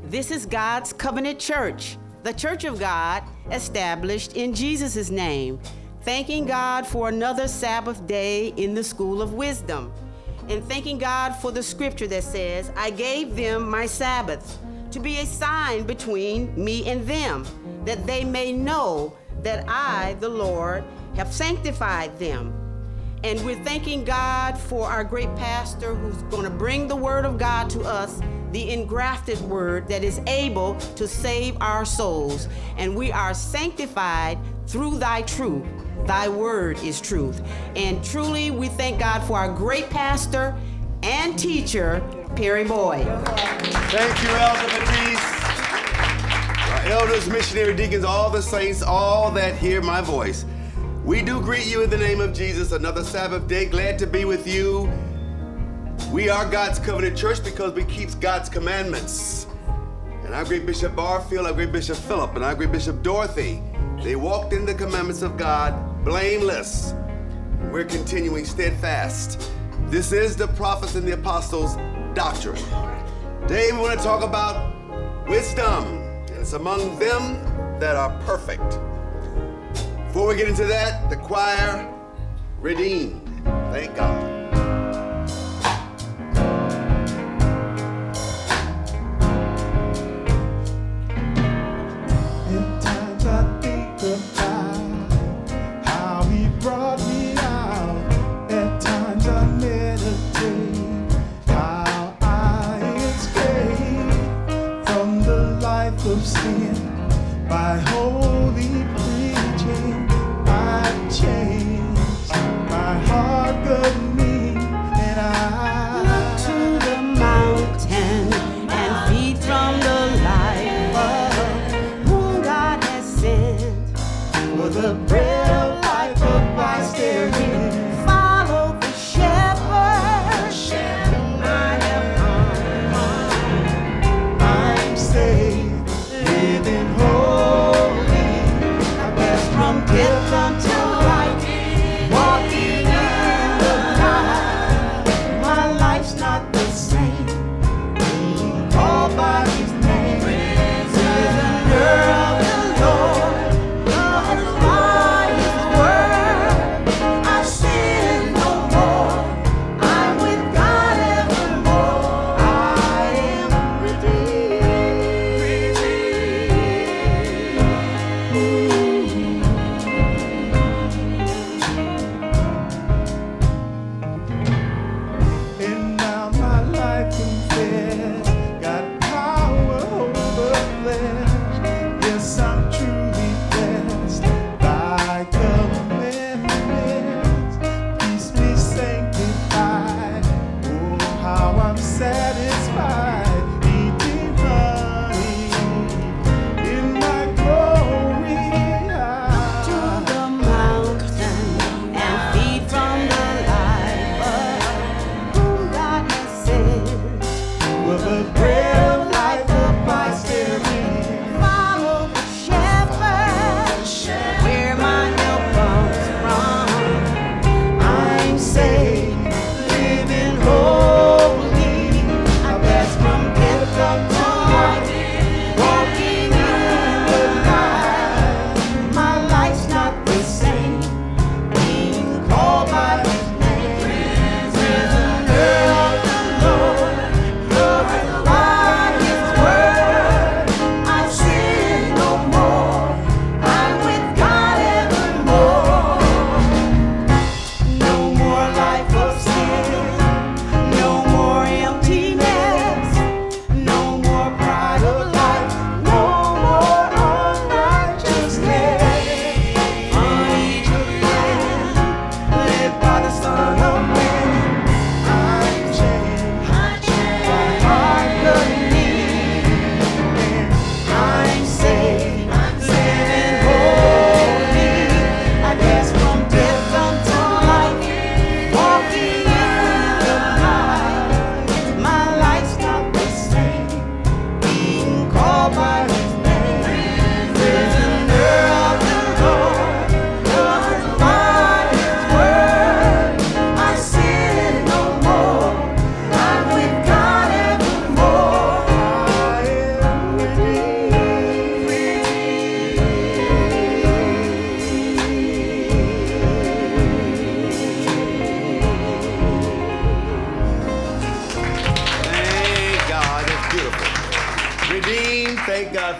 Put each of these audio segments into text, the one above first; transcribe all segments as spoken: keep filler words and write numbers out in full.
This is God's Covenant Church, the Church of God established in Jesus' name, thanking God for another Sabbath day in the School of Wisdom, and thanking God for the scripture that says, I gave them my Sabbath to be a sign between me and them, that they may know that I, the Lord, have sanctified them. And we're thanking God for our great pastor who's going to bring the word of God to us, the engrafted word that is able to save our souls. And we are sanctified through thy truth. Thy word is truth. And truly, we thank God for our great pastor and teacher, Perry Boyd. Thank you, Elder Matisse. Our elders, missionary deacons, all the saints, all that hear my voice. We do greet you in the name of Jesus. Another Sabbath day. Glad to be with you. We are God's Covenant Church because we keep God's commandments. And our great Bishop Barfield, our great Bishop Philip, and our great Bishop Dorothy, they walked in the commandments of God blameless. We're continuing steadfast. This is the prophets and the apostles' doctrine. Today we want to talk about wisdom, and it's among them that are perfect. Before we get into that, the choir, redeemed. Thank God. At times I think about how he brought me out. At times I meditate how I escaped from the life of sin by holy preaching. I've changed, my heart got me, and I Look to the mountain and feed from the life of whom God has sent. For the bread of life abides therein. Follow the shepherd, whom I have known. I'm saved, living holy. From death unto life,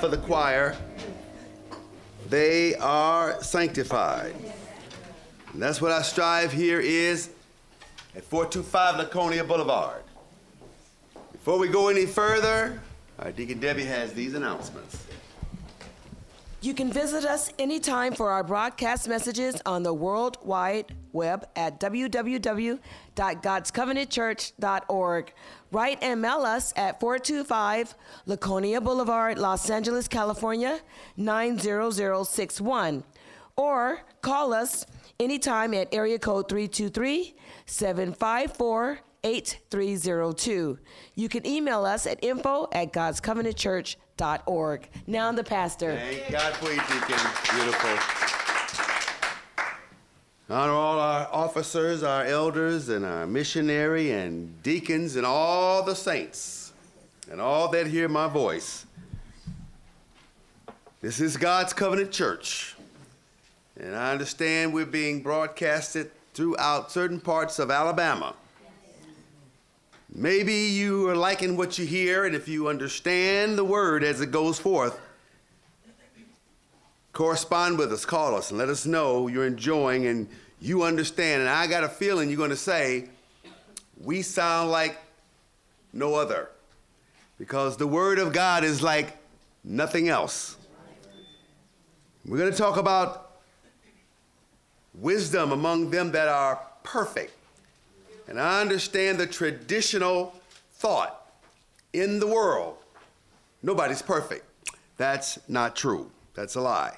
of the choir, they are sanctified. And that's what our strive here is at four two five Laconia Boulevard. Before we go any further, our Deacon Debbie has these announcements. You can visit us anytime for our broadcast messages on the World Wide Web at w w w dot gods covenant church dot org. Write and mail us at four two five Laconia Boulevard, Los Angeles, California, nine zero zero six one. Or call us anytime at area code three two three, seven five four, eight three zero two. You can email us at info at gods covenant church dot org. Now the pastor. Thank God for you, Deacon. Beautiful. Honor all our officers, our elders, and our missionary and deacons and all the saints and all that hear my voice. This is God's Covenant Church, and I understand we're being broadcasted throughout certain parts of Alabama. Maybe you are liking what you hear, and if you understand the word as it goes forth, correspond with us, call us, and let us know you're enjoying and you understand. And I got a feeling you're going to say, we sound like no other, because the word of God is like nothing else. We're going to talk about wisdom among them that are perfect. And I understand the traditional thought in the world, nobody's perfect. That's not true. That's a lie.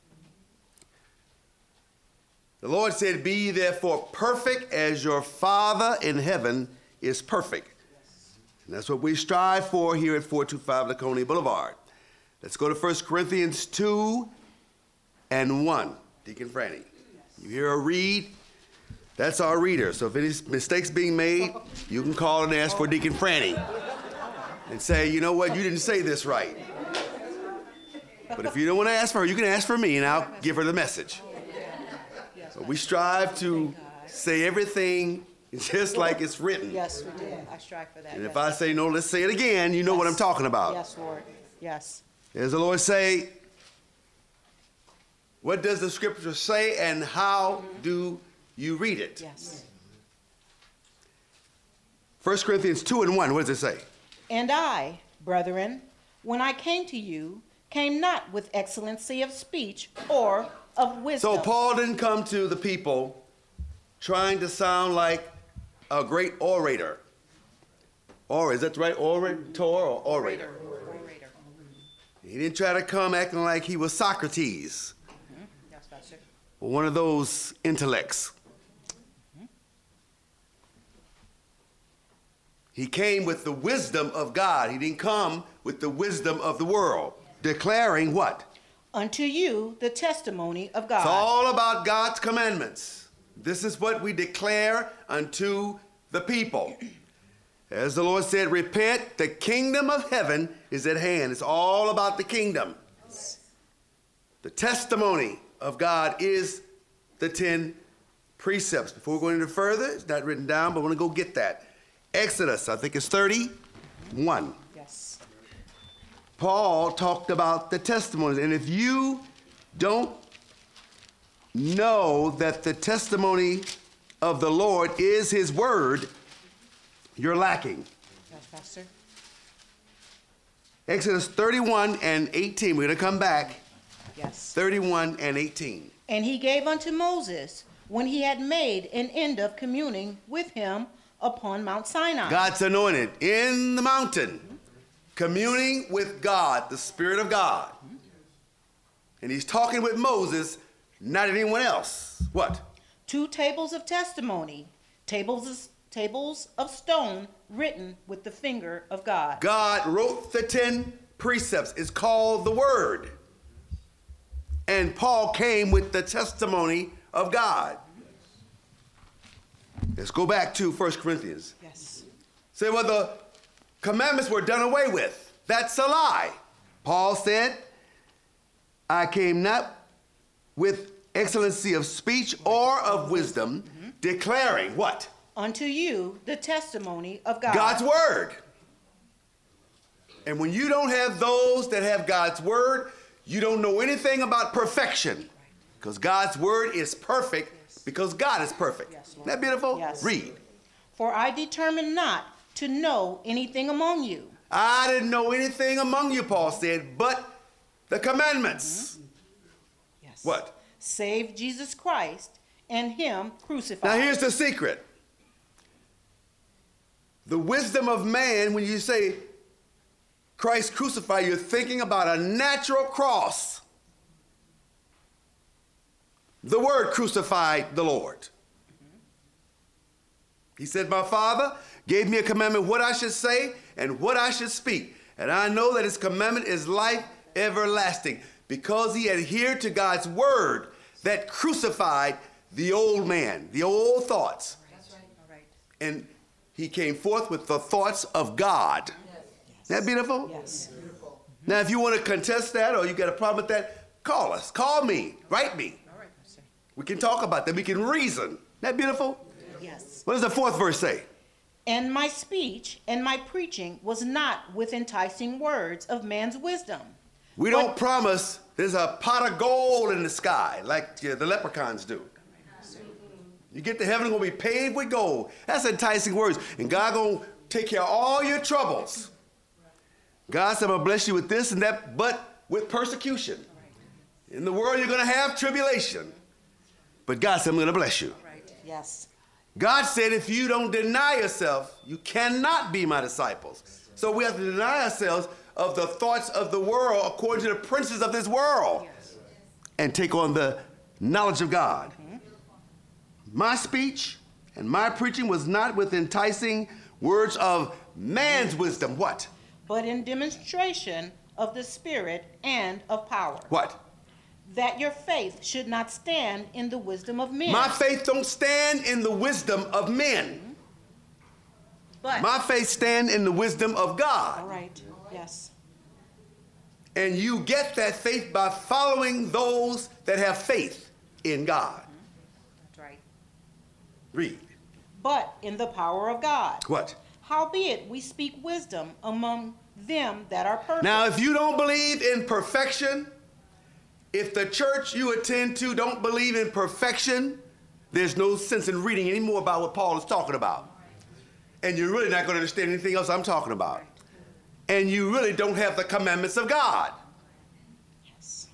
The Lord said, be ye therefore perfect as your Father in heaven is perfect. And that's what we strive for here at four two five Laconia Boulevard. Let's go to First Corinthians two and one. Deacon Franny, you hear a read? That's our reader. So if any mistakes being made, you can call and ask for Deacon Franny and say, you know what, you didn't say this right. But if you don't want to ask for her, you can ask for me and I'll give her the message. So we strive to say everything just like it's written. Yes, we do. I strive for that. And yes. if I say no, let's say it again, you know yes. what I'm talking about. Yes, Lord. Yes. As the Lord say, what does the scripture say and how mm-hmm. do you read it? Yes. First Corinthians two and one, what does it say? And I, brethren, when I came to you, came not with excellency of speech or of wisdom. So Paul didn't come to the people trying to sound like a great orator. Or is that right? Orator or orator? Orator. He didn't try to come acting like he was Socrates. Mm-hmm. Yes, Pastor. Or one of those intellects. He came with the wisdom of God. He didn't come with the wisdom of the world. Declaring what? Unto you the testimony of God. It's all about God's commandments. This is what we declare unto the people. As the Lord said, repent, the kingdom of heaven is at hand. It's all about the kingdom. The testimony of God is the ten precepts. Before going any further, it's not written down, but I want to go get that. Exodus, I think it's thirty-one. Yes. Paul talked about the testimonies. And if you don't know that the testimony of the Lord is his word, you're lacking. Yes, Pastor. Exodus thirty-one and eighteen. We're going to come back. Yes. thirty-one and eighteen. And he gave unto Moses, when he had made an end of communing with him upon Mount Sinai. God's anointed in the mountain, communing with God, the Spirit of God. And he's talking with Moses, not anyone else. What? Two tables of testimony, tables of, tables of stone written with the finger of God. God wrote the ten precepts. It's called the Word. And Paul came with the testimony of God. Let's go back to First Corinthians. Yes. Say, well, the commandments were done away with. That's a lie. Paul said, I came not with excellency of speech or of wisdom, mm-hmm. declaring what? Unto you the testimony of God. God's word. And when you don't have those that have God's word, you don't know anything about perfection. Because God's word is perfect because God is perfect. Yes, Isn't that beautiful? Yes. Read. For I determined not to know anything among you. I didn't know anything among you, Paul said, but the commandments. Mm-hmm. Yes. What? Save Jesus Christ and him crucified. Now here's the secret. The wisdom of man, when you say Christ crucified, you're thinking about a natural cross. The word crucified the Lord. Mm-hmm. He said, my Father gave me a commandment what I should say and what I should speak. And I know that his commandment is life everlasting, because he adhered to God's word that crucified the old man, the old thoughts. That's right. All right. And he came forth with the thoughts of God. Yes. Isn't that beautiful? Yes. Now, if you want to contest that or you got a problem with that, call us. Call me. Write me. All right, Pastor. We can talk about that. We can reason. Isn't that beautiful? Yes. What does the fourth verse say? And my speech and my preaching was not with enticing words of man's wisdom. We but- don't promise there's a pot of gold in the sky like uh, the leprechauns do. You get to heaven, it's going to be paved with gold. That's enticing words. And God going to take care of all your troubles. God said, I'm going to bless you with this and that, but with persecution. In the world, you're going to have tribulation. But God said, I'm going to bless you. Yes. God said, if you don't deny yourself, you cannot be my disciples. So we have to deny ourselves of the thoughts of the world according to the princes of this world and take on the knowledge of God. My speech and my preaching was not with enticing words of man's wisdom. What? But in demonstration of the Spirit and of power. What? That your faith should not stand in the wisdom of men. My faith don't stand in the wisdom of men. But, My faith stand in the wisdom of God. all right, yes. And you get that faith by following those that have faith in God. That's right. Read. But in the power of God. What? Howbeit we speak wisdom among them that are perfect. Now, if you don't believe in perfection, if the church you attend to don't believe in perfection, there's no sense in reading any more about what Paul is talking about. And you're really not going to understand anything else I'm talking about. And you really don't have the commandments of God. Yes.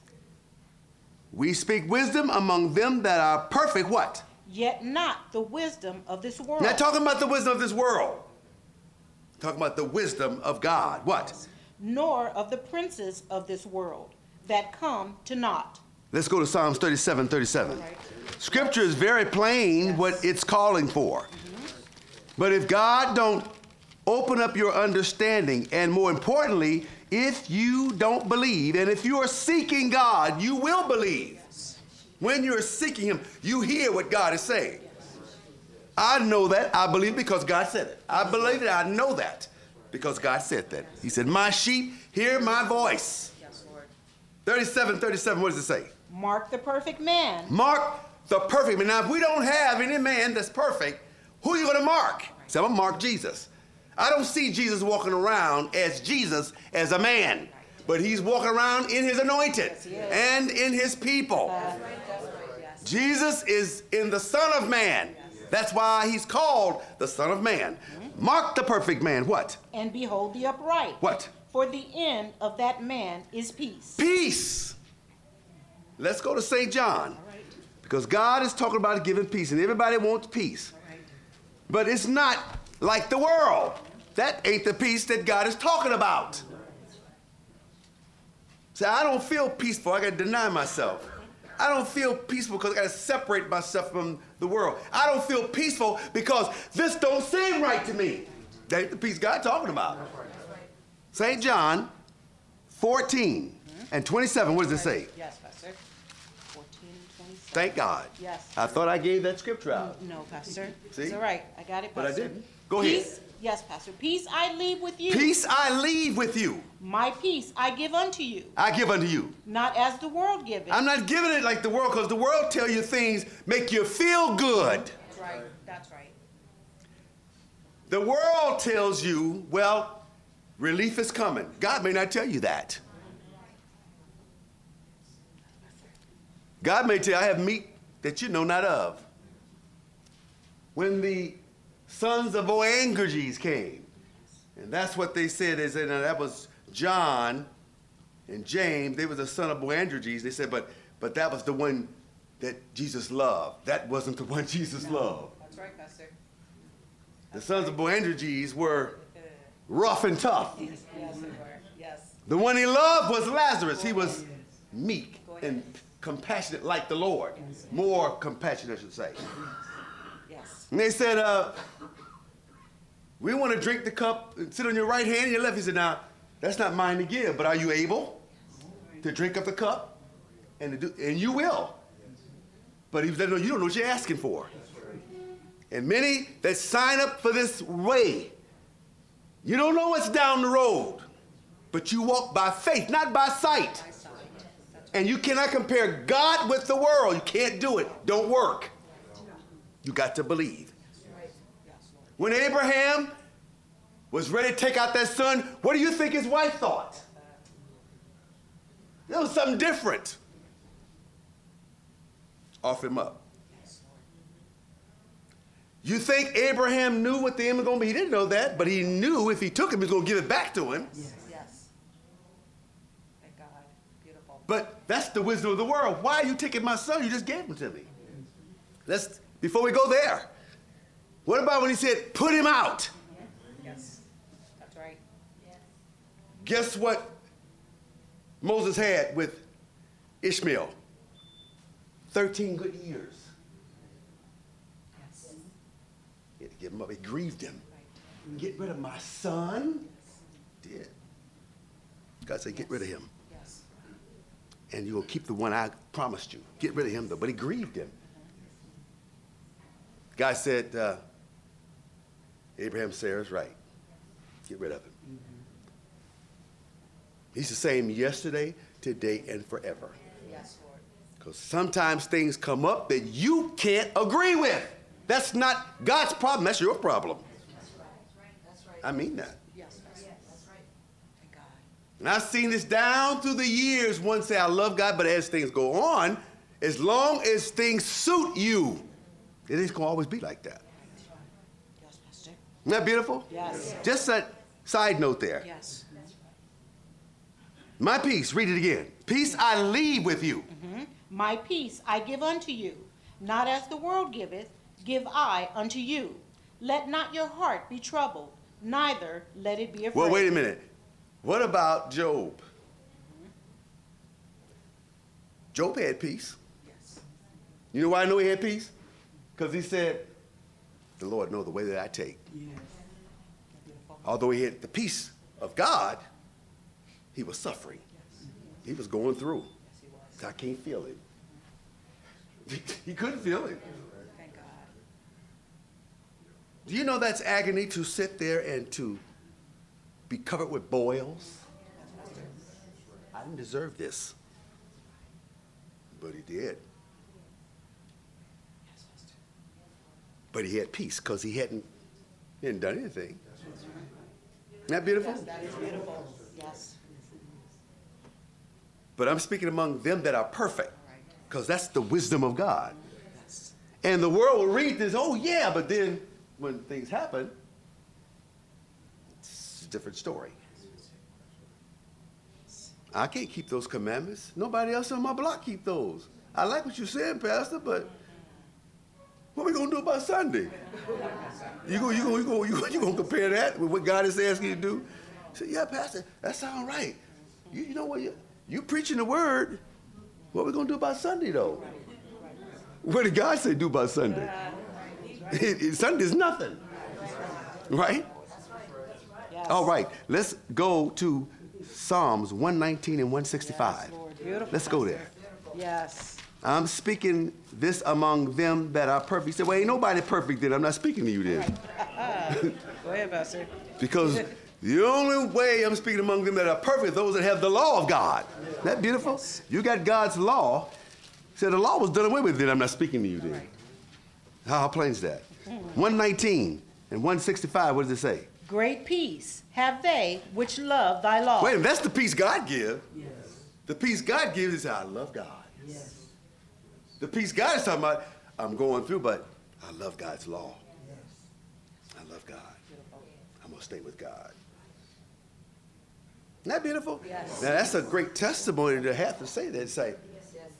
We speak wisdom among them that are perfect, what? Yet not the wisdom of this world. Not talking about the wisdom of this world. Talking about the wisdom of God. What? Nor of the princes of this world that come to naught. Let's go to Psalms thirty-seven, thirty-seven. Scripture is very plain what it's calling for. But if God don't open up your understanding, and more importantly, if you don't believe, and if you are seeking God, you will believe. When you're seeking him, you hear what God is saying. I know that. I believe because God said it. I believe it. I know that because God said that. He said, my sheep hear my voice. Yes, Lord. thirty-seven, thirty-seven, what does it say? Mark the perfect man. Mark the perfect man. Now, if we don't have any man that's perfect, who are you going to mark? So I'm going to mark Jesus. I don't see Jesus walking around as Jesus as a man, but he's walking around in his anointed and in his people. Jesus is in the Son of Man. That's why he's called the Son of Man. Mark the perfect man. What? And behold the upright. What? For the end of that man is peace. Peace. Let's go to Saint John. Because God is talking about giving peace, and everybody wants peace. But it's not like the world. That ain't the peace that God is talking about. See, I don't feel peaceful. I got to deny myself. I don't feel peaceful because I got to separate myself from the world. I don't feel peaceful because this don't seem right to me. That ain't the peace God talking about. Saint John fourteen and twenty-seven, what does it say? Yes, Pastor. fourteen and twenty-seven. Thank God. Yes. I thought I gave that scripture out. No, Pastor. See? It's all right. I got it, But I Pastor. didn't. Go Peace, ahead. Yes, Pastor. Peace I leave with you. Peace I leave with you. My peace I give unto you. I give unto you. Not as the world giveth. I'm not giving it like the world, because the world tell you things make you feel good. That's right. That's right. The world tells you, well, Relief is coming. God may not tell you that. God may tell you, I have meat that you know not of. When the sons of Boanerges came, and that's what they said, is that that was John and James, they were the son of Boanerges. They said, but but that was the one that Jesus loved. That wasn't the one Jesus no. loved. That's right, Pastor. The sons of Boanerges were rough and tough. Yes, yes, they were. Yes. The one he loved was Lazarus. He was meek and compassionate like the Lord. More compassionate, I should say. Yes. And they said, uh, we want to drink the cup and sit on your right hand and your left. He said, now, that's not mine to give, but are you able to drink of the cup? And, to do, and you will. But he said, no, you don't know what you're asking for. And many that sign up for this way, you don't know what's down the road, but you walk by faith, not by sight. And you cannot compare God with the world. You can't do it. Don't work. You got to believe. When Abraham was ready to take out that son, what do you think his wife thought? It was something different. Offer him up. You think Abraham knew what the end was going to be? He didn't know that, but he knew if he took him, he was going to give it back to him. Yes. Yes. Thank God. Beautiful. But that's the wisdom of the world. Why are you taking my son? You just gave him to me. Let's, before we go there, what about when he said, put him out? Yes. That's right. Yes. Guess what Moses had with Ishmael? thirteen good years. Yes. He had to give him up. It grieved him. Get rid of my son? Did. God said, get rid of him. Yes. And you're going to keep the one I promised you. Get rid of him, though. But it grieved him. God said, uh, Abraham, Sarah's right. Get rid of him. He's the same yesterday, today, and forever. Yes, Lord. Because sometimes things come up that you can't agree with. That's not God's problem. That's your problem. That's right. That's right. I mean that. Yes, Pastor. Yes. That's right. Thank God. And I've seen this down through the years. One say, I love God, but as things go on, as long as things suit you, it is going to always be like that. Yes, Pastor. Isn't that beautiful? Yes. Just a side note there. Yes. My peace, read it again. Peace I leave with you. Mm-hmm. My peace I give unto you, not as the world giveth, give I unto you. Let not your heart be troubled, neither let it be afraid. Well, wait a minute. What about Job? Mm-hmm. Job had peace. Yes. You know why I know he had peace? Because he said, the Lord knows the way that I take. Yes. Although he had the peace of God, he was suffering. Yes. He was going through. Yes, he was. I can't feel it. He couldn't feel it. Thank God. Do you know that's agony to sit there and to be covered with boils? I didn't deserve this. But he did. Yes, Pastor. But he had peace because he hadn't, he hadn't done anything. Isn't that beautiful? Yes, that is beautiful. Yes. But I'm speaking among them that are perfect, because that's the wisdom of God. Yes. And the world will read this, oh yeah, but then when things happen, it's a different story. I can't keep those commandments. Nobody else on my block keep those. I like what you're saying, Pastor, but what are we going to do about Sunday? You go, you go, you go, you go, you going to compare that with what God is asking you to do? I said, yeah, Pastor, that sounds right. You, you know what? You, you preaching the word. What are we going to do about Sunday, though? What did God say do about Sunday? It, it, Sunday's nothing. Right? Yes. All right. Let's go to Psalms one nineteen and one sixty-five. Yes, Lord. Beautiful. Let's go there. Yes. I'm speaking this among them that are perfect. You say, well, ain't nobody perfect then. I'm not speaking to you then. Go ahead, Pastor. Because the only way I'm speaking among them that are perfect, those that have the law of God. Isn't that beautiful? Yes. You got God's law. So the law was done away with, then I'm not speaking to you then. Right. How, how plain is that? one nineteen and one sixty-five, what does it say? Great peace have they which love thy law. Wait a minute, that's the peace God gives. Yes. The peace God gives is I love God. Yes. The peace God is talking about, I'm going through, but I love God's law. Yes. I love God. I'm going to stay with God. Isn't that beautiful? Yes. Now, that's a great testimony to have to say that. Say, yes, yes.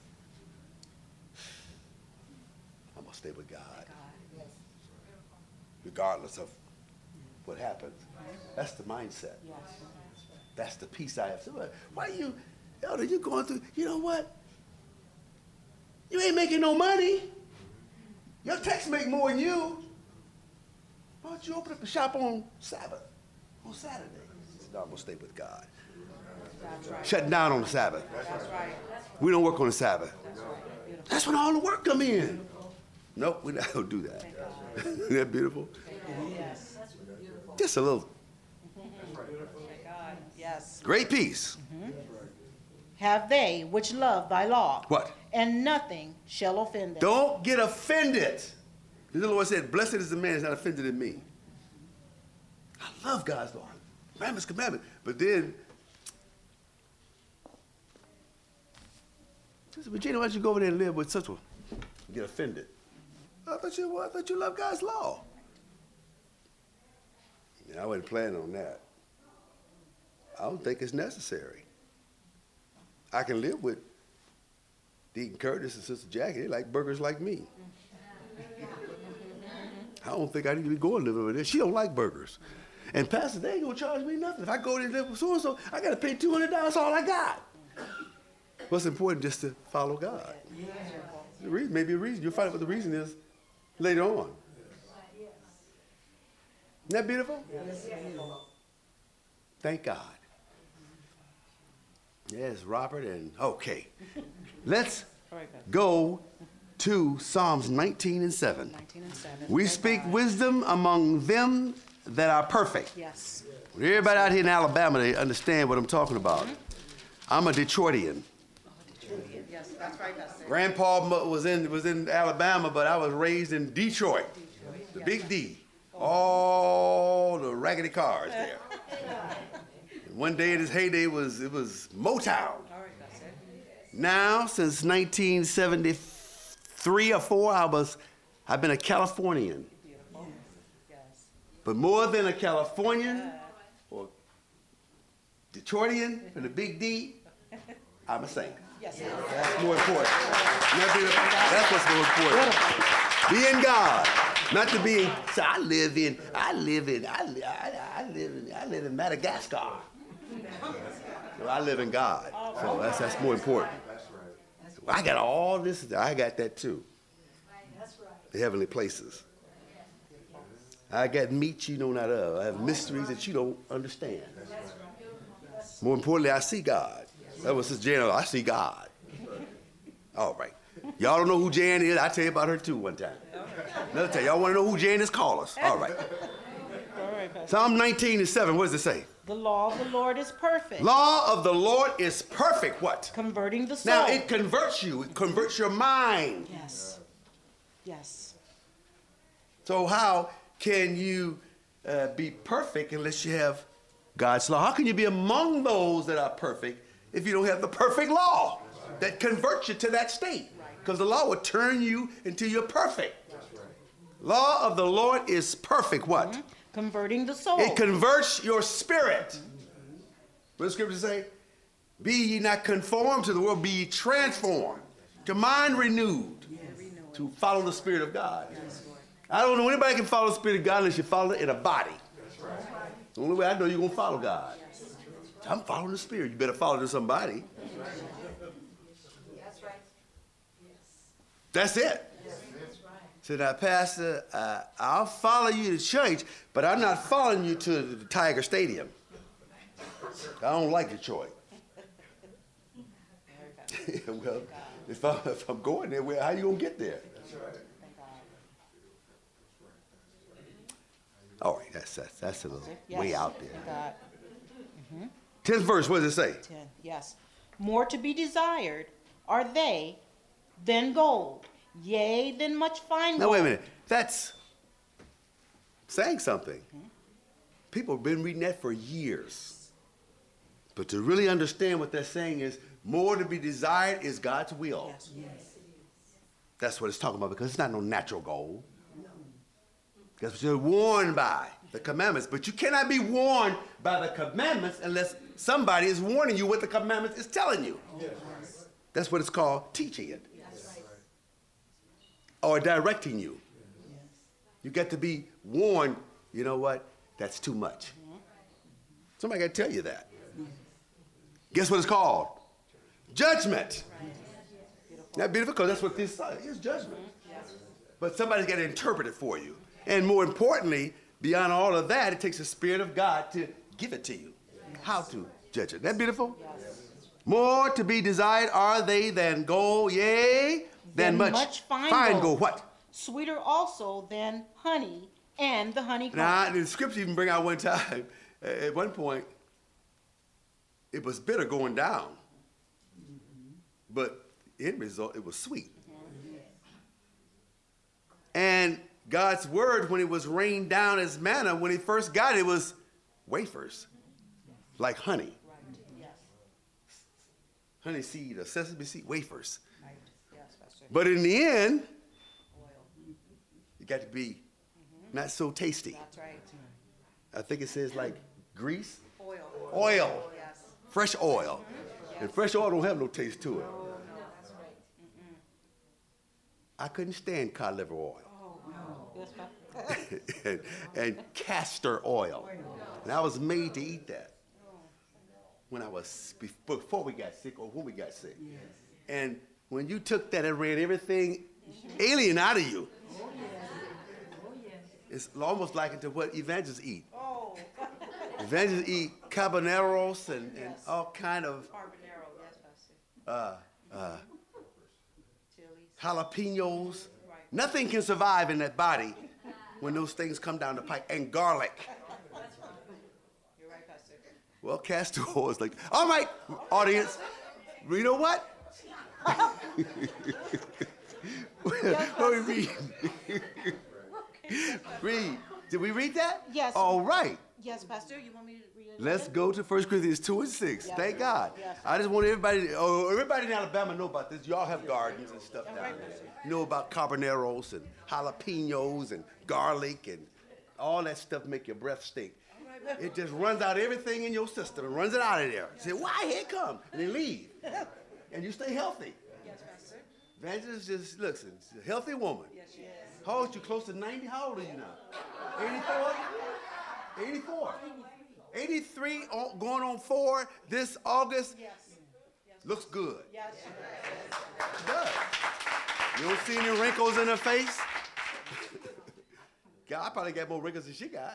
I'm going to stay with God. God. Yes. Regardless of what happens. That's the mindset. Yes. That's the peace I have. So, why you, Elder, you going through, you know what? You ain't making no money. Your techs make more than you. Why don't you open up a shop on Sabbath, on Saturday? No, I'm going to stay with God. That's right. Shutting down on the Sabbath. That's right. We don't work on the Sabbath. That's right. That's when all the work come in. Nope, we're not going to do that. Isn't that beautiful? Yes. Just a little. God. Yes. Great peace. Mm-hmm. Have they which love thy law. What? And nothing shall offend them. Don't get offended. The Lord said, blessed is the man who's not offended in me. I love God's law. Commandments, commandment. But then, I said, Virginia, why don't you go over there and live with such one? Get offended. I thought you, well, I thought you loved God's law. Yeah, I wasn't planning on that. I don't think it's necessary. I can live with Deacon Curtis and Sister Jackie. They like burgers like me. I don't think I need to be going to live over there. She don't like burgers. And Pastor, they ain't gonna charge me nothing. If I go there and live with so-and-so, I gotta pay two hundred dollars, that's all I got. What's important just to follow God. The reason, maybe a reason. You'll find out what the reason is later on. Isn't that beautiful? Thank God. Yes, Robert, and okay. Let's go to Psalms nineteen and seven. nineteen and seven. We speak wisdom among them that are perfect. Yes. Everybody out here in Alabama, they understand what I'm talking about. Mm-hmm. I'm a Detroitian. Oh, Detroitian. Yes, that's right. That's it. Grandpa was in was in Alabama, but I was raised in Detroit, Detroit. the Yes. Big D. All the raggedy cars there. One day in its heyday was it was Motown. All right, that's it. Now, since nineteen seventy-three or four, I was I've been a Californian. Beautiful. Yes. But more than a Californian or Detroitian from the Big D, I'm a saint. Yes. That's more important. That's what's more important. Being God, not to be. So I live in. I live in. I, li- I, I live in. I live in Madagascar. So I live in God. So that's that's more important. I got all this. I got that too. The heavenly places. I got meat you know not of. I have mysteries that you don't understand. More importantly, I see God. That was Sister Jan. I see God. All right. Y'all don't know who Jan is. I tell you about her too one time. Another time. Y'all want to know who Jan is? Call us. All right. All right, Pastor. Psalm nineteen and seven. What does it say? The law of the Lord is perfect. Law of the Lord is perfect. What? Converting the soul. Now it converts you. It converts your mind. Yes. Yes. So how can you uh, be perfect unless you have God's law? How can you be among those that are perfect if you don't have the perfect law that converts you to that state? Because the law will turn you until you're perfect. Law of the Lord is perfect. What? Mm-hmm. Converting the soul. It converts your spirit. What does Scripture say? Be ye not conformed to the world, be ye transformed. To mind renewed. Yes. To follow the Spirit of God. Yes. I don't know anybody can follow the Spirit of God unless you follow it in a body. That's right. The only way I know you're going to follow God. Yes. I'm following the Spirit. You better follow to somebody. That's right. That's right. That's it. So now, Pastor, uh, I'll follow you to church, but I'm not following you to the Tiger Stadium. I don't like Detroit. Well, if, I, if I'm going there, well, how you going to get there? All right, that's, that's, that's a little Yes. way out there. God. Mm-hmm. Tenth verse, what does it say? Ten. Yes. More to be desired are they than gold, yea, than much fine gold. Now, wait a minute. That's saying something. people have been reading that for years. But to really understand what they're saying is more to be desired is God's will. Yes. Yes. That's what it's talking about, because it's not no natural goal. That's what you're warned by, the commandments. But you cannot be warned by the commandments unless somebody is warning you what the commandments is telling you. Yes. That's what it's called, teaching it. Yes. Or directing you. Yes. You got to be warned, you know what, that's too much. Mm-hmm. Somebody got to tell you that. Mm-hmm. Guess what it's called? Judgment. Right. Not beautiful, because that's what this is, judgment. Mm-hmm. Yes. But somebody's got to interpret it for you. And more importantly, beyond all of that, it takes the Spirit of God to give it to you. Yes. How to judge it. Isn't that beautiful? Yes. More to be desired are they than gold, yea, than, than much, much fine, fine gold. gold. What? Sweeter also than honey and the honeycomb. Now, the scripture even bring out one time, at one point, it was bitter going down. Mm-hmm. But end result, it was sweet. Mm-hmm. And God's word, when it was rained down as manna, when he first got it, it was wafers, like honey. Right. Yes. Honey seed or sesame seed, wafers. Right. Yes, Pastor. But in the end, oil. It got to be mm-hmm. not so tasty. That's right. I think it says like grease. Oil. Oil. Yes. Fresh oil. Mm-hmm. Yes. And fresh oil don't have no taste to it. No, no, that's right. Mm-mm. I couldn't stand cod liver oil. Yes, and, and castor oil. And I was made to eat that when I was, before we got sick or when we got sick. Yes. And when you took that and ran everything alien out of you, oh, yes. It's almost like into what evangelists eat. Oh. Evangelists eat cabaneros and, yes. and all kind of uh, uh, jalapenos. Nothing can survive in that body when those things come down the pipe. And garlic. You're right, Pastor. Well, castor oil is like, all right, audience, you know what? What we read? Read. Did we read that? Yes. All right. Yes, Pastor. You want me to read it? Let's go to First Corinthians two and six. Yes. Thank God. Yes. I just want everybody, oh, everybody in Alabama know about this. Y'all have gardens and stuff down there. You know about carboneros and jalapenos and garlic and all that stuff make your breath stink. It just runs out everything in your system and runs it out of there. You say, why? Here it come. And then leave. And you stay healthy. Yes, Pastor. Evangelist just, listen, she's a healthy woman. Yes, she is. How old are you? Close to ninety? How old are you now? eighty-four? eighty-four. eighty-three, going on four this August. Yes. Yes. Looks good. Yes. It does. You don't see any wrinkles in her face? God, I probably got more wrinkles than she got.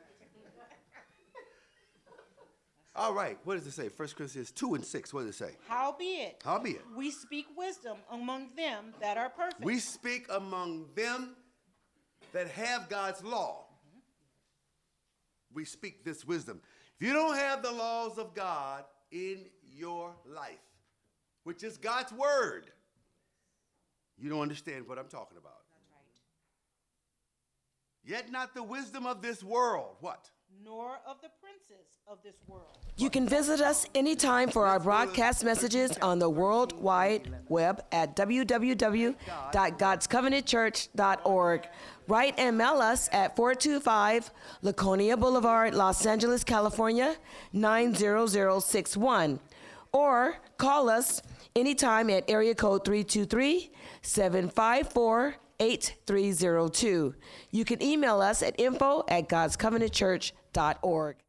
All right, what does it say? First Corinthians two and six, what does it say? Howbeit. Howbeit. We speak wisdom among them that are perfect. We speak among them that have God's law. Mm-hmm. We speak this wisdom. If you don't have the laws of God in your life, which is God's word, you don't understand what I'm talking about. That's right. Yet not the wisdom of this world. What? Nor of the princes of this world. You can visit us anytime for our broadcast messages on the World Wide Web at w w w dot gods covenant church dot org. Write and mail us at four two five Laconia Boulevard, Los Angeles, California, nine zero zero six one. Or call us anytime at area code three two three, seven five four, eight three zero two. You can email us at info at gods covenant church dot org.